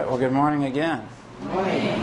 Well, good morning again. Good morning.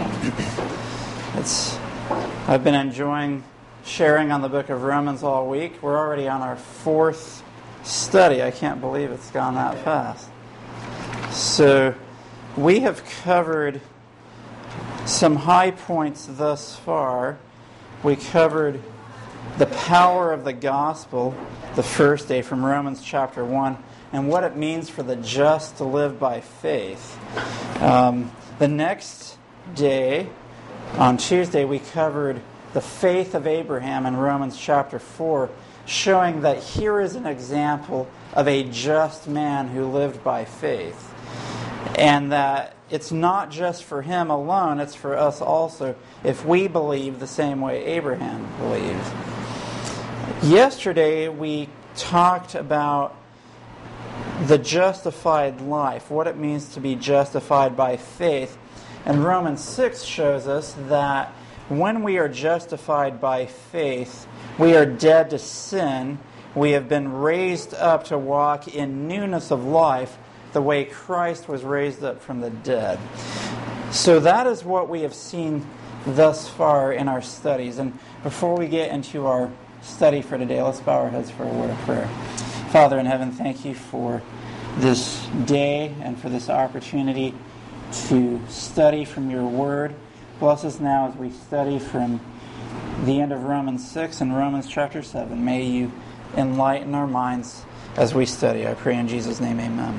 I've been enjoying sharing on the book of Romans all week. We're already on our fourth study. I can't believe it's gone that fast. So we have covered some high points thus far. We covered the power of the gospel the first day from Romans chapter 1 and what it means for the just to live by faith. The next day, on Tuesday, we covered the faith of Abraham in Romans chapter 4, showing that here is an example of a just man who lived by faith. And that it's not just for him alone, it's for us also, if we believe the same way Abraham believed. Yesterday, we talked about the justified life, what it means to be justified by faith. And Romans 6 shows us that when we are justified by faith, we are dead to sin. We have been raised up to walk in newness of life, the way Christ was raised up from the dead. So that is what we have seen thus far in our studies. And before we get into our study for today, let's bow our heads for a word of prayer. Father in heaven, thank you for this day and for this opportunity to study from your word. Bless us now as we study from the end of Romans 6 and Romans chapter 7. May you enlighten our minds as we study. I pray in Jesus' name, amen.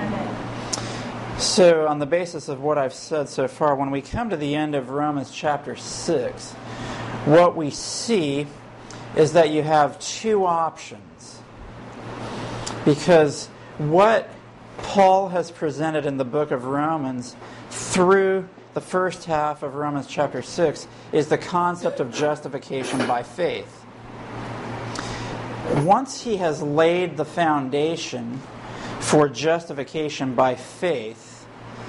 So, on the basis of what I've said so far, when we come to the end of Romans chapter 6, what we see is that you have two options. Because what Paul has presented in the book of Romans through the first half of Romans chapter 6 is the concept of justification by faith. Once he has laid the foundation for justification by faith,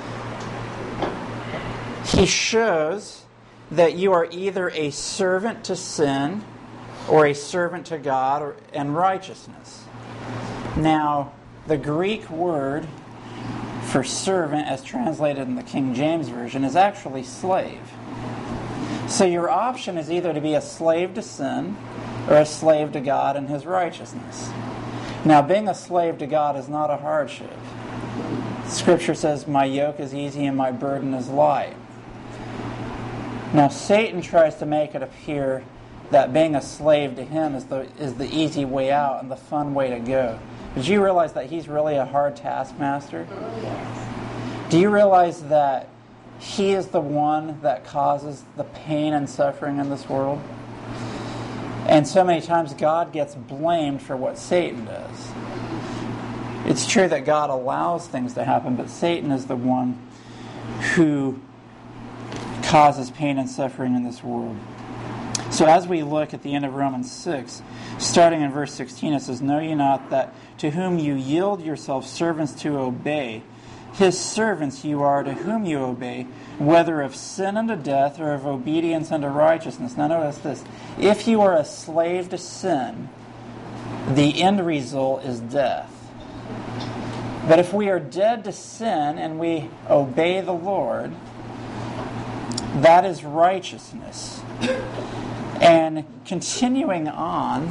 he shows that you are either a servant to sin or a servant to God and righteousness. Now, the Greek word for servant, as translated in the King James Version, is actually slave. So your option is either to be a slave to sin or a slave to God and His righteousness. Now, being a slave to God is not a hardship. Scripture says, "My yoke is easy and my burden is light." Now, Satan tries to make it appear that being a slave to him is the easy way out and the fun way to go. Did you realize that he's really a hard taskmaster? Do you realize that he is the one that causes the pain and suffering in this world? And so many times God gets blamed for what Satan does. It's true that God allows things to happen, but Satan is the one who causes pain and suffering in this world. So as we look at the end of Romans 6, starting in verse 16, it says, "Know ye not that to whom you yield yourselves servants to obey, his servants you are to whom you obey, whether of sin unto death or of obedience unto righteousness." Now notice this. If you are a slave to sin, the end result is death. But if we are dead to sin and we obey the Lord, that is righteousness. And continuing on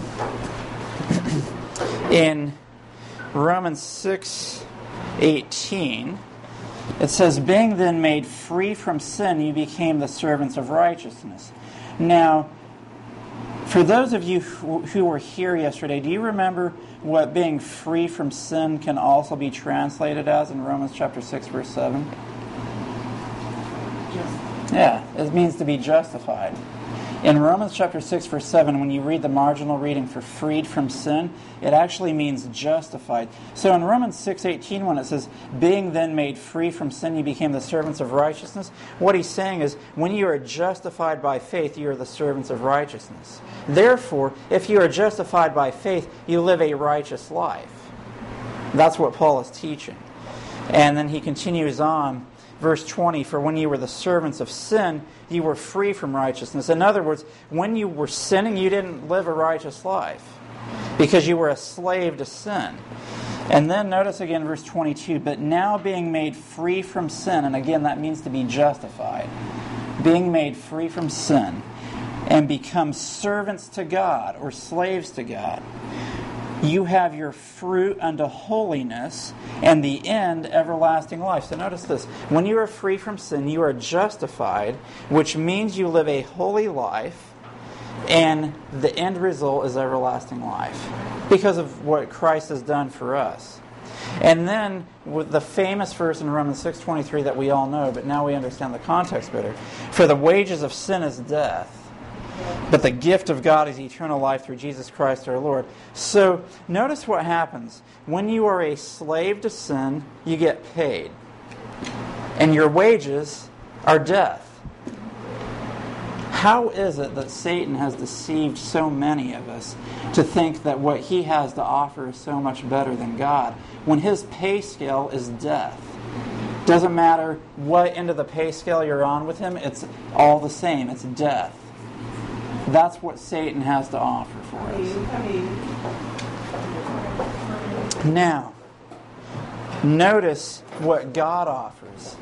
in Romans 6:18, it says, "Being then made free from sin, you became the servants of righteousness." Now, for those of you who were here yesterday, do you remember what being free from sin can also be translated as in Romans chapter 6, verse 7? Yeah, it means to be justified. In Romans chapter 6, verse 7, when you read the marginal reading for freed from sin, it actually means justified. So in Romans 6:18, when it says, "Being then made free from sin, you became the servants of righteousness," what he's saying is, when you are justified by faith, you are the servants of righteousness. Therefore, if you are justified by faith, you live a righteous life. That's what Paul is teaching. And then he continues on, verse 20, "For when you were the servants of sin, you were free from righteousness." In other words, when you were sinning, you didn't live a righteous life because you were a slave to sin. And then notice again verse 22, but now being made free from sin, and again that means to be justified, being made free from sin, and become servants to God, or slaves to God, you have your fruit unto holiness, and the end everlasting life. So notice this, when you are free from sin, you are justified, which means you live a holy life, and the end result is everlasting life, because of what Christ has done for us. And then with the famous verse in Romans 6:23 that we all know, but now we understand the context better. For the wages of sin is death, but the gift of God is eternal life through Jesus Christ our Lord. So notice what happens. When you are a slave to sin, you get paid. And your wages are death. How is it that Satan has deceived so many of us to think that what he has to offer is so much better than God, when his pay scale is death? Doesn't matter what end of the pay scale you're on with him, it's all the same. It's death. That's what Satan has to offer for us. Now, notice what God offers.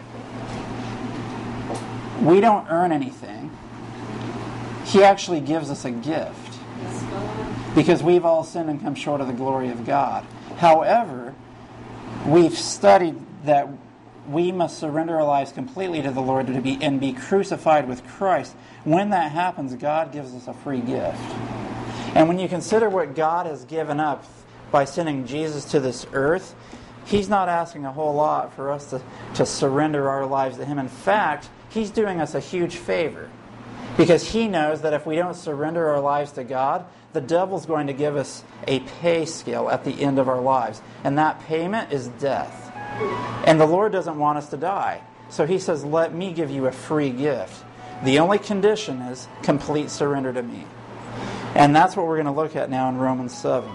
We don't earn anything. He actually gives us a gift, because we've all sinned and come short of the glory of God. However, we've studied that we must surrender our lives completely to the Lord and be crucified with Christ. When that happens, God gives us a free gift. And when you consider what God has given up by sending Jesus to this earth, He's not asking a whole lot for us to surrender our lives to Him. In fact, He's doing us a huge favor, because He knows that if we don't surrender our lives to God, the devil's going to give us a pay scale at the end of our lives. And that payment is death. And the Lord doesn't want us to die. So He says, let me give you a free gift. The only condition is complete surrender to me. And that's what we're going to look at now in Romans 7.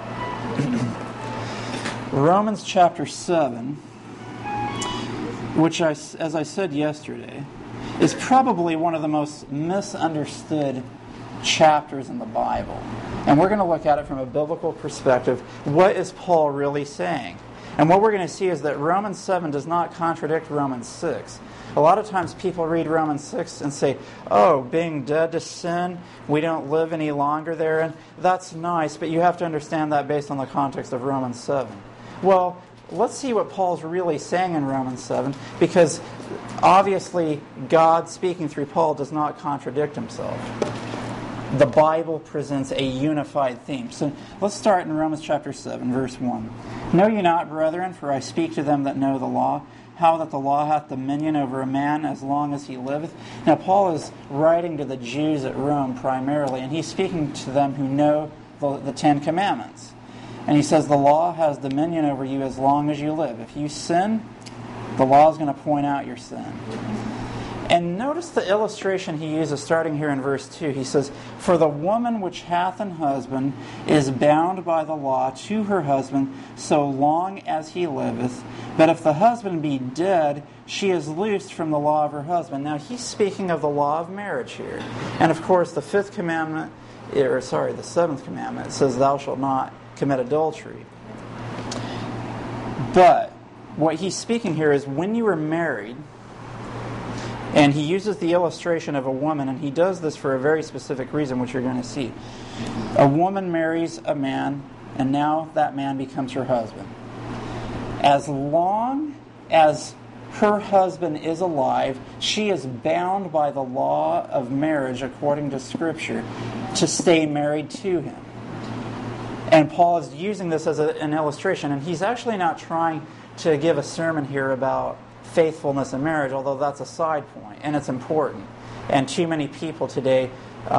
Romans chapter 7, which, as I said yesterday, is probably one of the most misunderstood chapters in the Bible. And we're going to look at it from a biblical perspective. What is Paul really saying? And what we're going to see is that Romans 7 does not contradict Romans 6. A lot of times people read Romans 6 and say, oh, being dead to sin, we don't live any longer there. And that's nice, but you have to understand that based on the context of Romans 7. Well, let's see what Paul's really saying in Romans 7, because obviously God speaking through Paul does not contradict himself. The Bible presents a unified theme. So let's start in Romans chapter 7, verse 1. Know ye not, brethren, for I speak to them that know the law, how that the law hath dominion over a man as long as he liveth. Now Paul is writing to the Jews at Rome primarily, and he's speaking to them who know the Ten Commandments. And he says the law has dominion over you as long as you live. If you sin, the law is going to point out your sin. And notice the illustration he uses starting here in verse 2. He says, for the woman which hath an husband is bound by the law to her husband so long as he liveth. But if the husband be dead, she is loosed from the law of her husband. Now he's speaking of the law of marriage here. And of course the seventh commandment says thou shalt not commit adultery. But what he's speaking here is when you are married, and he uses the illustration of a woman, and he does this for a very specific reason, which you're going to see. A woman marries a man, and now that man becomes her husband. As long as her husband is alive, she is bound by the law of marriage, according to Scripture, to stay married to him. And Paul is using this as an illustration, and he's actually not trying to give a sermon here about faithfulness in marriage, although that's a side point, and it's important. And too many people today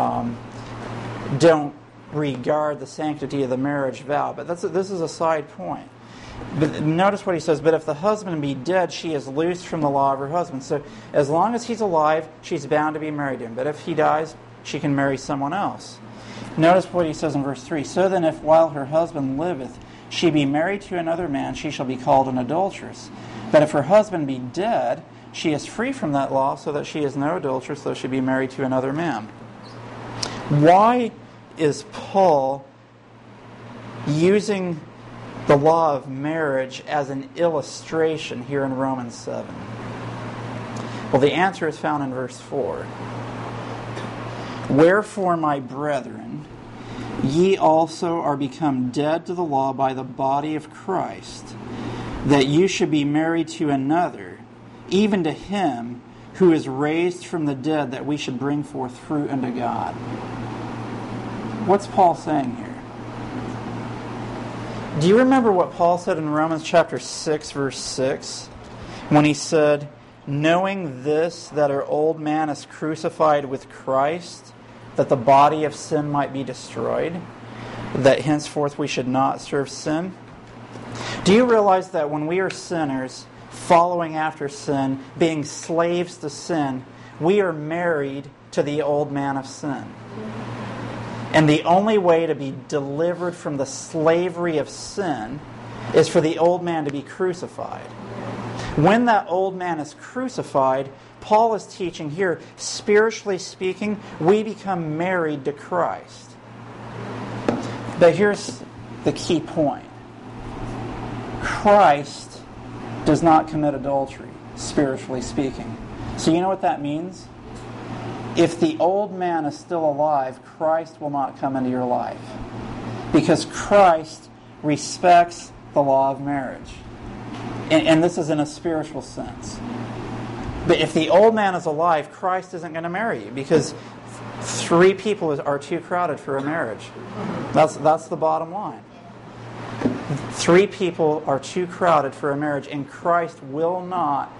don't regard the sanctity of the marriage vow. But this is a side point. But notice what he says, but if the husband be dead, she is loosed from the law of her husband. So as long as he's alive, she's bound to be married to him. But if he dies, she can marry someone else. Notice what he says in verse 3. So then if while her husband liveth, she be married to another man, she shall be called an adulteress. But if her husband be dead, she is free from that law, so that she is no adulteress, though she be married to another man. Why is Paul using the law of marriage as an illustration here in Romans 7? Well, the answer is found in verse 4. Wherefore, my brethren, ye also are become dead to the law by the body of Christ, that you should be married to another, even to him who is raised from the dead, that we should bring forth fruit unto God. What's Paul saying here? Do you remember what Paul said in Romans chapter 6, verse 6? When he said, knowing this, that our old man is crucified with Christ, that the body of sin might be destroyed, that henceforth we should not serve sin. Do you realize that when we are sinners, following after sin, being slaves to sin, we are married to the old man of sin? And the only way to be delivered from the slavery of sin is for the old man to be crucified. When that old man is crucified, Paul is teaching here, spiritually speaking, we become married to Christ. But here's the key point. Christ does not commit adultery, spiritually speaking. So you know what that means? If the old man is still alive, Christ will not come into your life. Because Christ respects the law of marriage. And this is in a spiritual sense. But if the old man is alive, Christ isn't going to marry you, because 3 people are too crowded for a marriage. That's the bottom line. 3 people are too crowded for a marriage, and Christ will not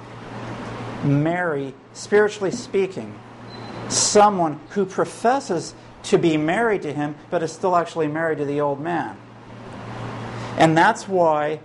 marry, spiritually speaking, someone who professes to be married to him, but is still actually married to the old man. And that's why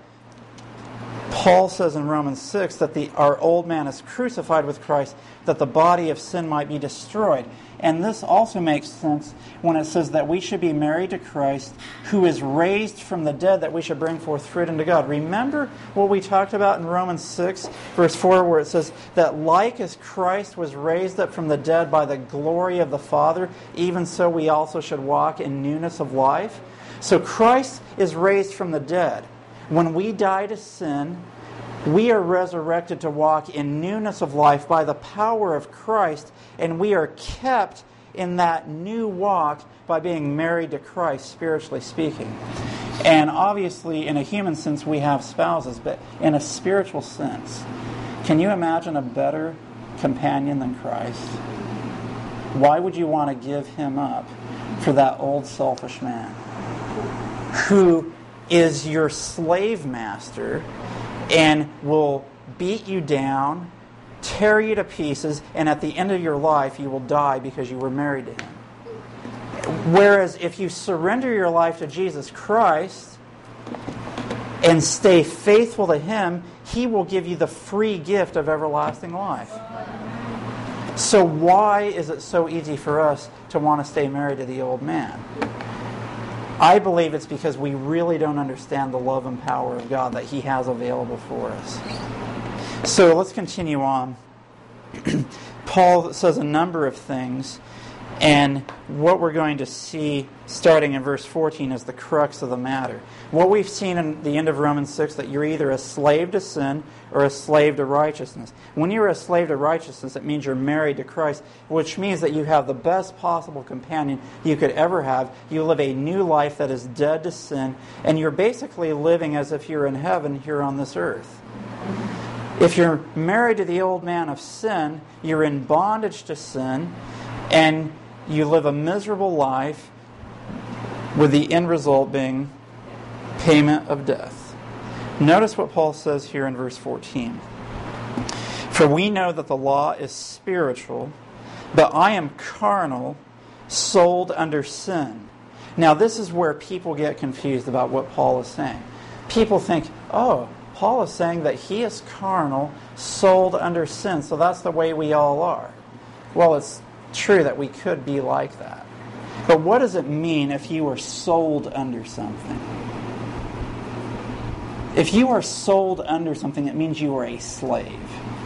Paul says in Romans 6 that our old man is crucified with Christ, that the body of sin might be destroyed. And this also makes sense when it says that we should be married to Christ, who is raised from the dead, that we should bring forth fruit unto God. Remember what we talked about in Romans 6, verse 4, where it says that like as Christ was raised up from the dead by the glory of the Father, even so we also should walk in newness of life. So Christ is raised from the dead. When we die to sin, we are resurrected to walk in newness of life by the power of Christ, and we are kept in that new walk by being married to Christ, spiritually speaking. And obviously, in a human sense, we have spouses, but in a spiritual sense, can you imagine a better companion than Christ? Why would you want to give him up for that old selfish man who is your slave master and will beat you down, tear you to pieces, and at the end of your life you will die because you were married to him? Whereas if you surrender your life to Jesus Christ and stay faithful to him, he will give you the free gift of everlasting life. So why is it so easy for us to want to stay married to the old man? I believe it's because we really don't understand the love and power of God that he has available for us. So let's continue on. Paul says a number of things, and what we're going to see starting in verse 14 is the crux of the matter. What we've seen in the end of Romans 6, that you're either a slave to sin or a slave to righteousness. When you're a slave to righteousness, it means you're married to Christ, which means that you have the best possible companion you could ever have. You live a new life that is dead to sin, and you're basically living as if you're in heaven here on this earth. If you're married to the old man of sin, you're in bondage to sin, and you live a miserable life, with the end result being payment of death. Notice what Paul says here in verse 14. For we know that the law is spiritual, but I am carnal, sold under sin. Now this is where people get confused about what Paul is saying. People think, oh, Paul is saying that he is carnal, sold under sin, so that's the way we all are. Well, it's true that we could be like that. But what does it mean if you are sold under something? If you are sold under something, it means you are a slave.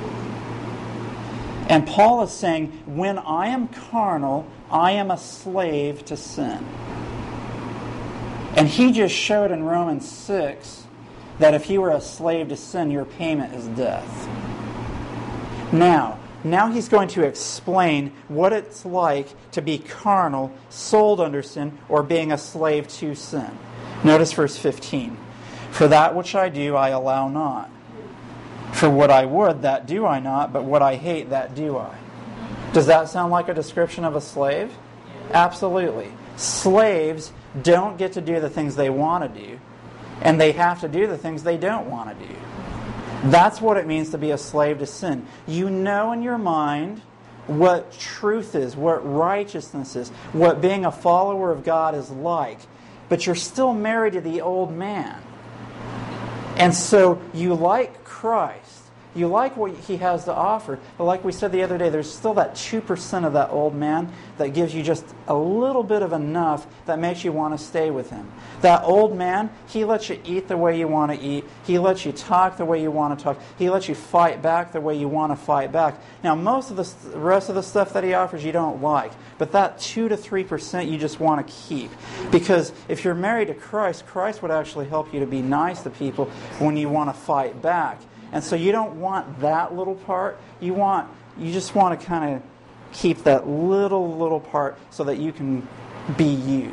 And Paul is saying, when I am carnal, I am a slave to sin. And he just showed in Romans 6 that if you are a slave to sin, your payment is death. Now he's going to explain what it's like to be carnal, sold under sin, or being a slave to sin. Notice verse 15. For that which I do, I allow not. For what I would, that do I not, but what I hate, that do I. Does that sound like a description of a slave? Absolutely. Slaves don't get to do the things they want to do, and they have to do the things they don't want to do. That's what it means to be a slave to sin. You know in your mind what truth is, what righteousness is, what being a follower of God is like, but you're still married to the old man. And so you like Christ. You like what he has to offer. But like we said the other day, there's still that 2% of that old man that gives you just a little bit of enough that makes you want to stay with him. That old man, he lets you eat the way you want to eat. He lets you talk the way you want to talk. He lets you fight back the way you want to fight back. Now, most of the rest of the stuff that he offers you don't like. But that 2 to 3% you just want to keep. Because if you're married to Christ, Christ would actually help you to be nice to people when you want to fight back. And so you don't want that little part. You just want to kind of keep that little part so that you can be you.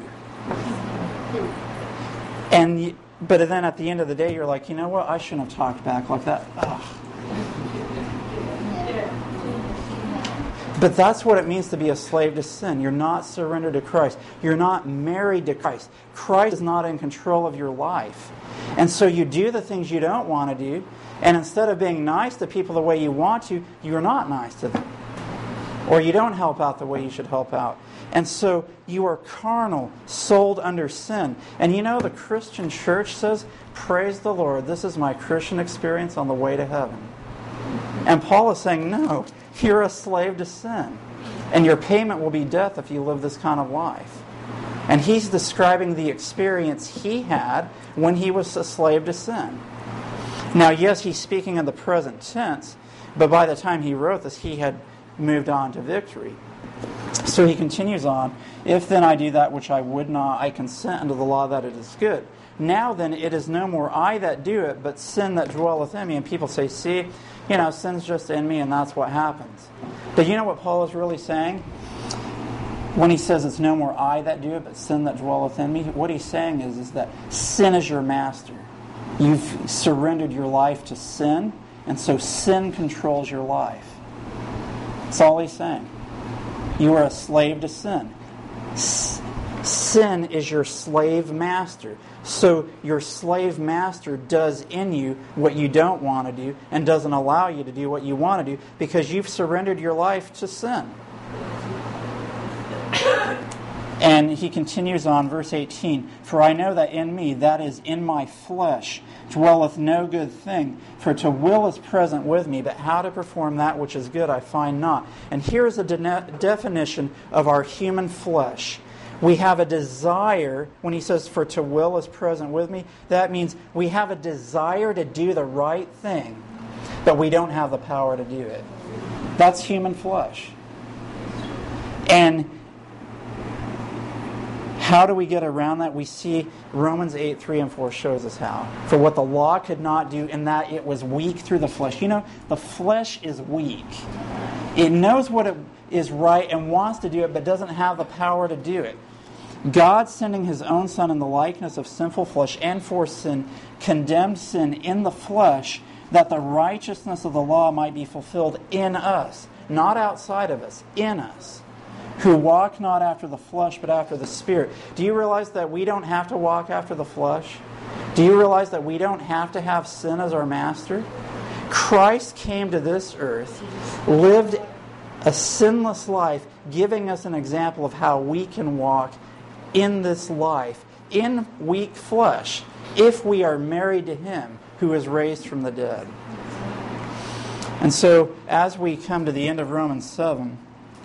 But then at the end of the day, you're like, you know what? I shouldn't have talked back like that. Ugh. But that's what it means to be a slave to sin. You're not surrendered to Christ. You're not married to Christ. Christ is not in control of your life. And so you do the things you don't want to do, and instead of being nice to people the way you want to, you're not nice to them. Or you don't help out the way you should help out. And so you are carnal, sold under sin. And you know the Christian church says, praise the Lord, this is my Christian experience on the way to heaven. And Paul is saying, no, you're a slave to sin. And your payment will be death if you live this kind of life. And he's describing the experience he had when he was a slave to sin. Now, yes, he's speaking in the present tense, but by the time he wrote this, he had moved on to victory. So he continues on, if then I do that which I would not, I consent unto the law that it is good. Now then, it is no more I that do it, but sin that dwelleth in me. And people say, see, sin's just in me, and that's what happens. But you know what Paul is really saying? When he says it's no more I that do it, but sin that dwelleth in me, what he's saying is that sin is your master. You've surrendered your life to sin, and so sin controls your life. That's all he's saying. You are a slave to sin. Sin is your slave master. So your slave master does in you what you don't want to do and doesn't allow you to do what you want to do because you've surrendered your life to sin. And he continues on, verse 18, for I know that in me, that is in my flesh, dwelleth no good thing. For to will is present with me, but how to perform that which is good I find not. And here is a definition of our human flesh. We have a desire, when he says, for to will is present with me, that means we have a desire to do the right thing, but we don't have the power to do it. That's human flesh. And how do we get around that? We see Romans 8, 3 and 4 shows us how. For what the law could not do, in that it was weak through the flesh. The flesh is weak. It knows what it is right and wants to do it, but doesn't have the power to do it. God, sending His own Son in the likeness of sinful flesh and for sin, condemned sin in the flesh, that the righteousness of the law might be fulfilled in us, not outside of us, in us, who walk not after the flesh, but after the Spirit. Do you realize that we don't have to walk after the flesh? Do you realize that we don't have to have sin as our master? Christ came to this earth, lived a sinless life, giving us an example of how we can walk in this life, in weak flesh, if we are married to Him who is raised from the dead. And so, as we come to the end of Romans 7,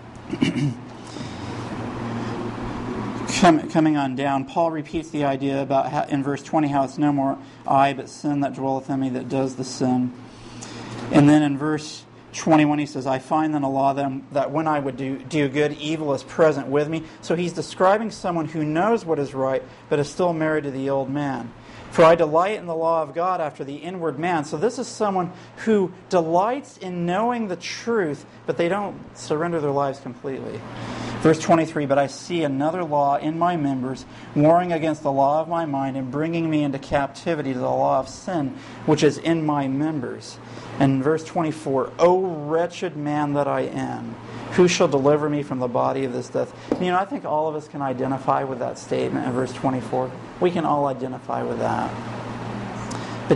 coming on down, Paul repeats the idea about how, in verse 20, how it's no more I, but sin that dwelleth in me that does the sin. And then in verse 21, he says, I find then a law that when I would do good, evil is present with me. So he's describing someone who knows what is right, but is still married to the old man. For I delight in the law of God after the inward man. So this is someone who delights in knowing the truth, but they don't surrender their lives completely. Verse 23, but I see another law in my members, warring against the law of my mind and bringing me into captivity to the law of sin, which is in my members. And verse 24, O wretched man that I am, who shall deliver me from the body of this death? I think all of us can identify with that statement in verse 24. We can all identify with that. But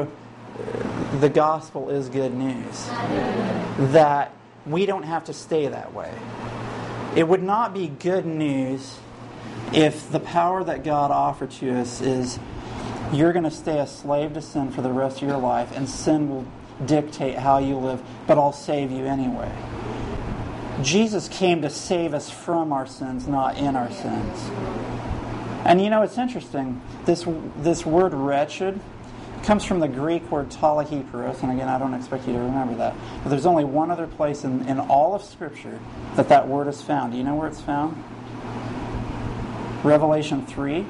the gospel is good news. That we don't have to stay that way. It would not be good news if the power that God offered to us is you're going to stay a slave to sin for the rest of your life, and sin will dictate how you live, but I'll save you anyway. Jesus came to save us from our sins, not in our sins. And it's interesting. This word wretched comes from the Greek word talahiperos, and again, I don't expect you to remember that. But there's only one other place in all of Scripture that word is found. Do you know where it's found? Revelation 3.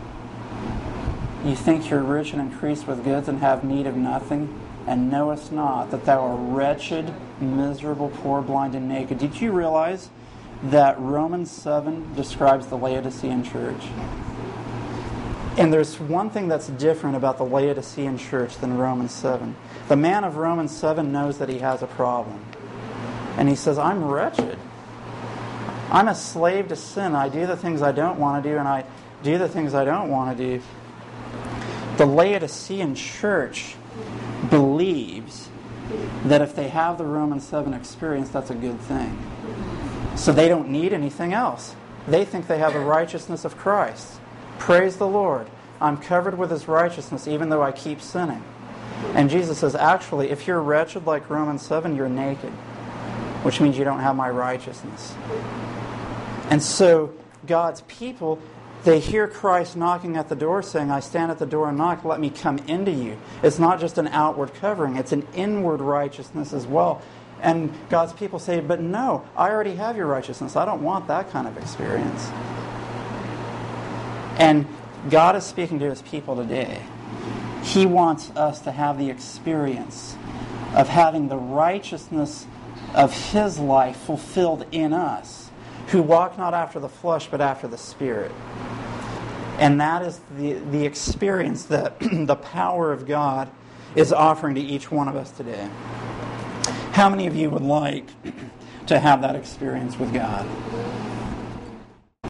You think you're rich and increased with goods and have need of nothing, and knowest not that thou art wretched, miserable, poor, blind, and naked. Did you realize that Romans 7 describes the Laodicean church? And there's one thing that's different about the Laodicean church than Romans 7. The man of Romans 7 knows that he has a problem. And he says, I'm wretched. I'm a slave to sin. I do the things I don't want to do, and I do the things I don't want to do. The Laodicean church believes that if they have the Romans 7 experience, that's a good thing. So they don't need anything else. They think they have the righteousness of Christ. Praise the Lord. I'm covered with His righteousness even though I keep sinning. And Jesus says, actually, if you're wretched like Romans 7, you're naked, which means you don't have my righteousness. And so God's people, they hear Christ knocking at the door saying, I stand at the door and knock, let me come into you. It's not just an outward covering, it's an inward righteousness as well. And God's people say, but no, I already have your righteousness. I don't want that kind of experience. And God is speaking to His people today. He wants us to have the experience of having the righteousness of His life fulfilled in us, who walk not after the flesh, but after the Spirit. And that is the experience that the power of God is offering to each one of us today. How many of you would like to have that experience with God?